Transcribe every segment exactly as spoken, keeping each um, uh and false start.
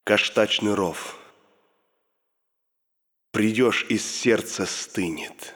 Каштачный ров. Придешь, из сердца стынет.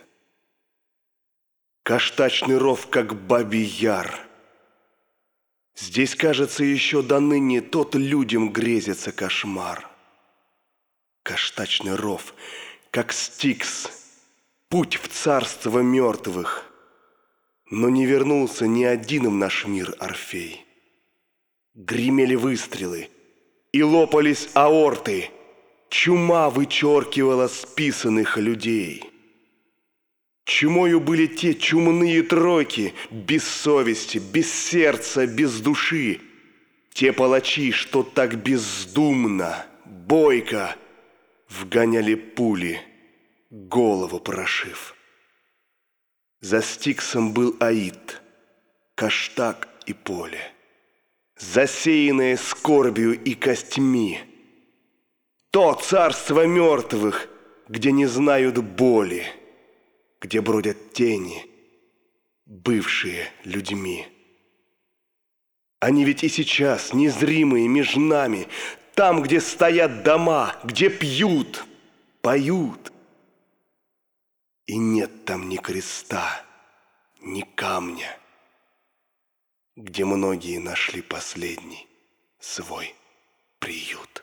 Каштачный ров, как бабий яр. Здесь, кажется, еще до ныне тот людям грезится кошмар. Каштачный ров, как Стикс, путь в царство мертвых. Но не вернулся ни один в наш мир Орфей. Гремели выстрелы, и лопались аорты. Чума вычеркивала списанных людей. Чумою были те чумные тройки, без совести, без сердца, без души. Те палачи, что так бездумно, бойко вгоняли пули, голову прошив. За Стиксом был Аид, Каштак и поле, засеянное скорбью и костьми. То царство мертвых, где не знают боли, где бродят тени, бывшие людьми. Они ведь и сейчас незримые меж нами, там, где стоят дома, где пьют, поют. И нет там ни креста, ни камня, где многие нашли последний свой приют.